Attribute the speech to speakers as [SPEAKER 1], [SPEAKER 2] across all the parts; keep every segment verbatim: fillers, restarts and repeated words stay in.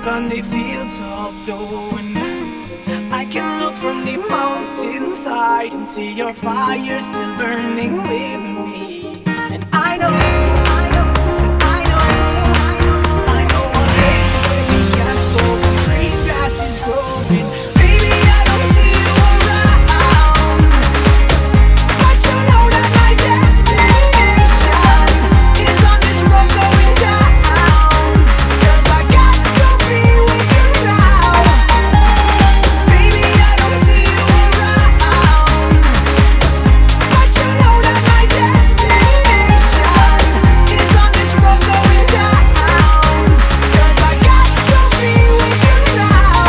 [SPEAKER 1] walk on the fields of blowing. I can look from the mountainside and see your fire still burning with me. And I know, I know, so I know, I know a place where we can go. Green grass is growing. Baby, I don't see you around, but you know that my destination is on this road going down. 'Cause I got to be with you now. Baby, I don't see you around, but you know that my destination is on this road going down. 'Cause I got to be with you now.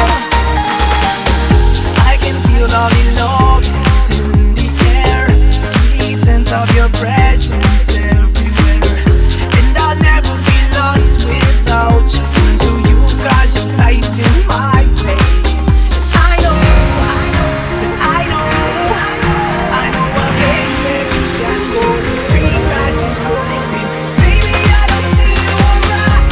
[SPEAKER 1] I can feel all the love is in the air, sweet scent of your presence everywhere. And I'll never be lost without you. Turn to you 'cause you're lighting my way. And I know, so I know, I know a place where we can go. Green grass is growing. Baby, I don't see you around,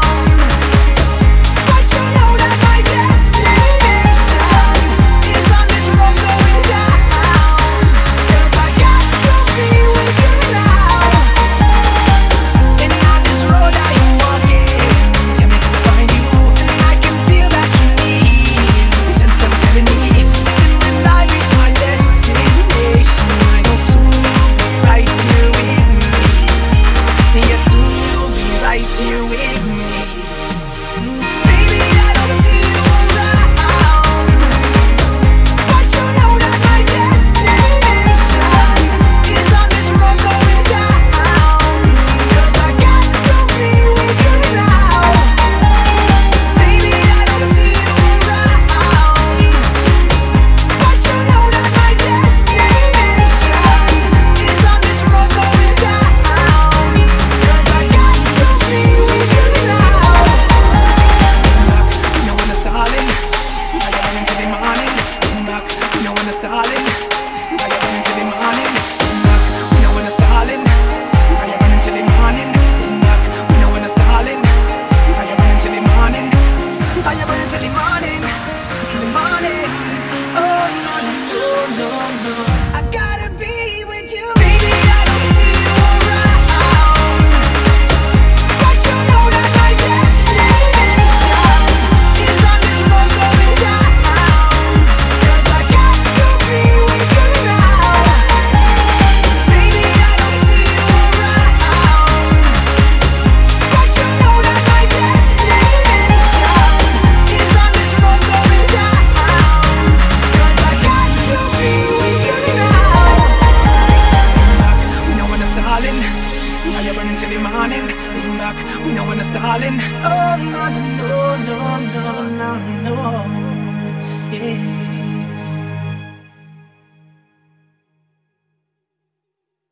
[SPEAKER 1] but you know that my destination is on this road going down. 'Cause I got to be with you now. And on this road I am walking, can make me find you. And I can feel that you need, sense them telling me. And when I reach my destination, I know soon you'll be right here with me. Yes, soon you'll be right here with me. Baby, I don't see you around, but you know that my destination is on this road going down. 'Cause I got to be with you now. Baby, I don't see you around, but you know that my destination is on this road going down. 'Cause I got to be with you now. You know when it's darling, I got into the morning. You know when it's darling, I got into the morning. You know when it's darling, I got into the morning. You know when it's darling, I got into the morning. I got into the morning, till the morning. Oh no no no no, I gotta be with you. Baby, I don't see you around, but you know that my destination is on this road going down. 'Cause I got to be with you now. Baby, I don't see you around, but you know that my destination is on this road going down. 'Cause I got to be with you now. We know when it's darling, fire burning till the morning. Lean back, we know when it's darling. Oh no no no no no no, yeah.